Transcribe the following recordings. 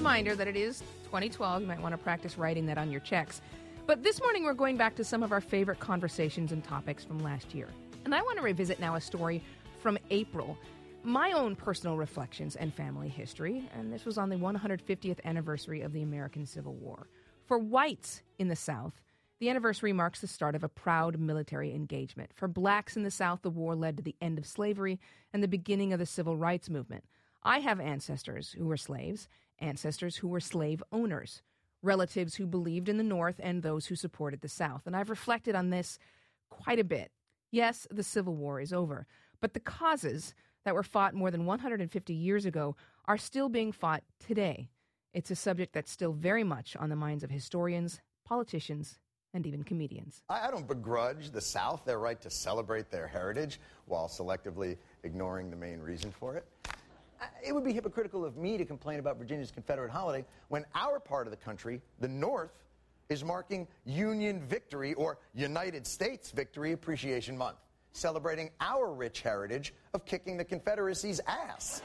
reminder that it is 2012. You might want to practice writing that on your checks. But this morning, we're going back to some of our favorite conversations and topics from last year. And I want to revisit now a story from April, my own personal reflections and family history. And this was on the 150th anniversary of the American Civil War. For whites in the South, the anniversary marks the start of a proud military engagement. For blacks in the South, the war led to the end of slavery and the beginning of the civil rights movement. I have ancestors who were slaves, ancestors who were slave owners, relatives who believed in the North, and those who supported the South. And I've reflected on this quite a bit. Yes, the Civil War is over, but the causes that were fought more than 150 years ago are still being fought today. It's a subject that's still very much on the minds of historians, politicians, and even comedians. I don't begrudge the South their right to celebrate their heritage while selectively ignoring the main reason for it. It would be hypocritical of me to complain about Virginia's Confederate holiday when our part of the country, the North, is marking Union Victory or United States Victory Appreciation Month, celebrating our rich heritage of kicking the Confederacy's ass.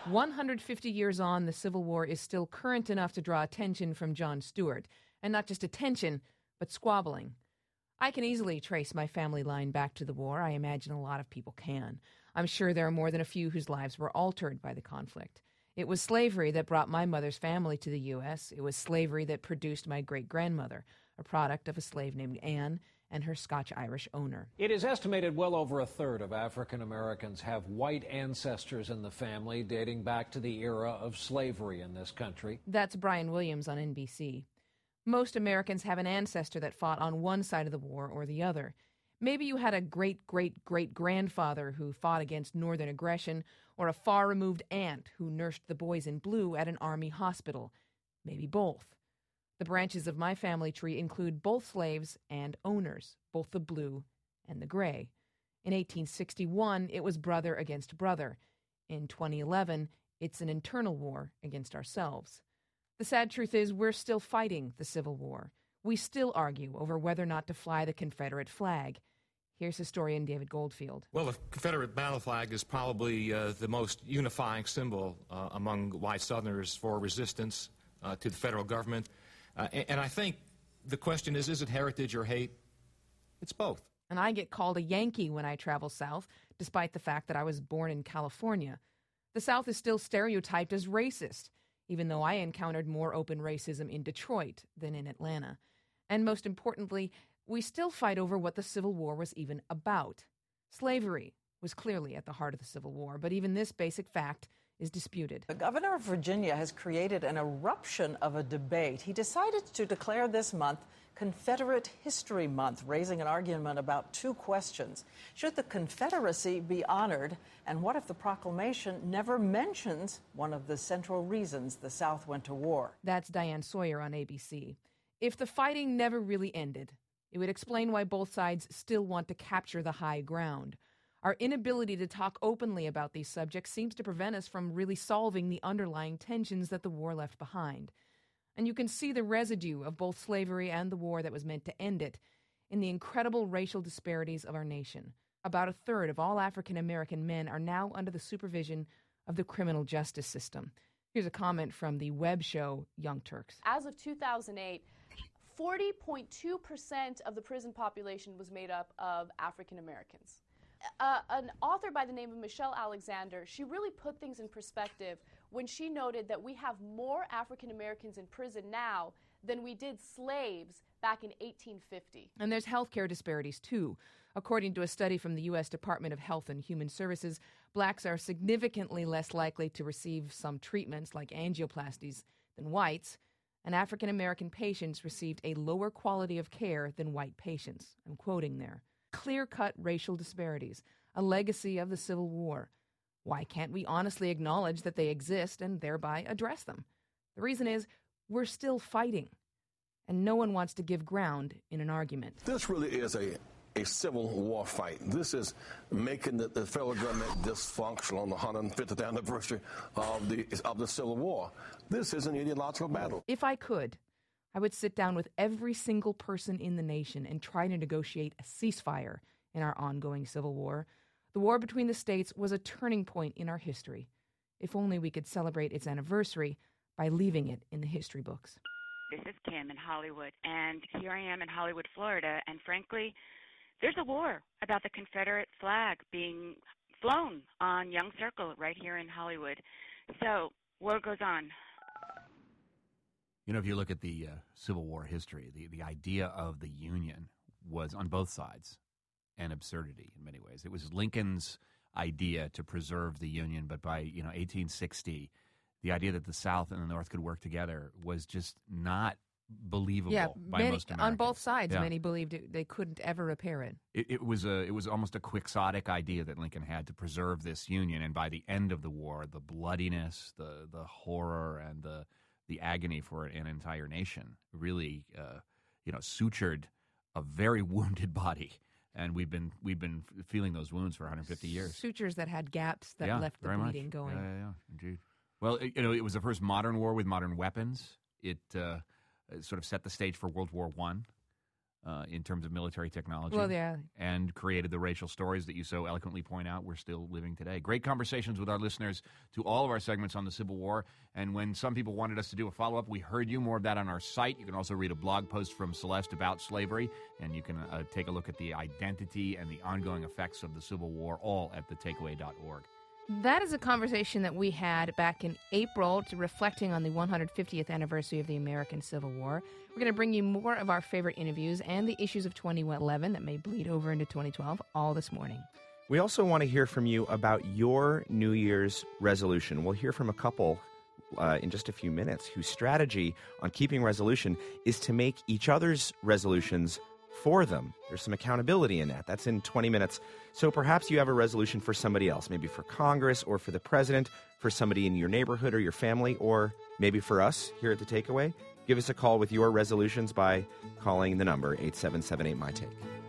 150 years on, the Civil War is still current enough to draw attention from Jon Stewart. And not just attention, but squabbling. I can easily trace my family line back to the war. I imagine a lot of people can. I'm sure there are more than a few whose lives were altered by the conflict. It was slavery that brought my mother's family to the U.S. It was slavery that produced my great-grandmother, a product of a slave named Anne and her Scotch-Irish owner. It is estimated well over a third of African Americans have white ancestors in the family dating back to the era of slavery in this country. That's Brian Williams on NBC. Most Americans have an ancestor that fought on one side of the war or the other. Maybe you had a great-great-great-grandfather who fought against Northern aggression, or a far-removed aunt who nursed the boys in blue at an Army hospital. Maybe both. The branches of my family tree include both slaves and owners, both the blue and the gray. In 1861, it was brother against brother. In 2011, it's an internal war against ourselves. The sad truth is we're still fighting the Civil War. We still argue over whether or not to fly the Confederate flag. Here's historian David Goldfield. Well, the Confederate battle flag is probably the most unifying symbol among white Southerners for resistance to the federal government. And I think the question is it heritage or hate? It's both. And I get called a Yankee when I travel south, despite the fact that I was born in California. The South is still stereotyped as racist, even though I encountered more open racism in Detroit than in Atlanta. And most importantly, we still fight over what the Civil War was even about. Slavery was clearly at the heart of the Civil War, but even this basic fact is disputed. The governor of Virginia has created an eruption of a debate. He decided to declare this month Confederate History Month, raising an argument about two questions. Should the Confederacy be honored? And what if the proclamation never mentions one of the central reasons the South went to war? That's Diane Sawyer on ABC. If the fighting never really ended, it would explain why both sides still want to capture the high ground. Our inability to talk openly about these subjects seems to prevent us from really solving the underlying tensions that the war left behind. And you can see the residue of both slavery and the war that was meant to end it in the incredible racial disparities of our nation. About a third of all African American men are now under the supervision of the criminal justice system. Here's a comment from the web show Young Turks. As of 2008, 40.2% of the prison population was made up of African Americans. An author by the name of Michelle Alexander, she really put things in perspective when she noted that we have more African Americans in prison now than we did slaves back in 1850. And there's healthcare disparities, too. According to a study from the U.S. Department of Health and Human Services, blacks are significantly less likely to receive some treatments like angioplasties than whites, and African American patients received a lower quality of care than white patients. I'm quoting there. Clear-cut racial disparities, a legacy of the Civil War. Why can't we honestly acknowledge that they exist and thereby address them? The reason is we're still fighting, and no one wants to give ground in an argument. This really is a Civil War fight. This is making the federal government dysfunctional on the 150th anniversary of the Civil War. This is an ideological battle. If I could, I would sit down with every single person in the nation and try to negotiate a ceasefire in our ongoing Civil War. The war between the states was a turning point in our history. If only we could celebrate its anniversary by leaving it in the history books. This is Kim in Hollywood, and here I am in Hollywood, Florida, and frankly, there's a war about the Confederate flag being flown on Young Circle right here in Hollywood. So, war goes on. You know, if you look at the Civil War history, the idea of the Union was on both sides an absurdity in many ways. It was Lincoln's idea to preserve the Union, but by 1860, the idea that the South and the North could work together was just not believable by most Americans. On both sides, Yeah. many believed they couldn't ever repair it. It was almost a quixotic idea that Lincoln had to preserve this Union, and by the end of the war, the bloodiness, the horror, and the agony for an entire nation really sutured a very wounded body. And we've been feeling those wounds for 150 years. Sutures that had gaps that left the bleeding going. Yeah, indeed. Well, it was the first modern war with modern weapons. It sort of set the stage for World War I in terms of military technology. Well, yeah. And created the racial stories that you so eloquently point out we're still living today. Great conversations with our listeners to all of our segments on the Civil War. And when some people wanted us to do a follow-up, we heard you. More of that on our site. You can also read a blog post from Celeste about slavery, and you can take a look at the identity and the ongoing effects of the Civil War, all at thetakeaway.org. That is a conversation that we had back in April, reflecting on the 150th anniversary of the American Civil War. We're going to bring you more of our favorite interviews and the issues of 2011 that may bleed over into 2012 all this morning. We also want to hear from you about your New Year's resolution. We'll hear from a couple in just a few minutes whose strategy on keeping resolution is to make each other's resolutions for them. There's some accountability in that. That's in 20 minutes. So perhaps you have a resolution for somebody else, maybe for Congress or for the president, for somebody in your neighborhood or your family, or maybe for us here at The Takeaway. Give us a call with your resolutions by calling the number 877-8-MY-TAKE.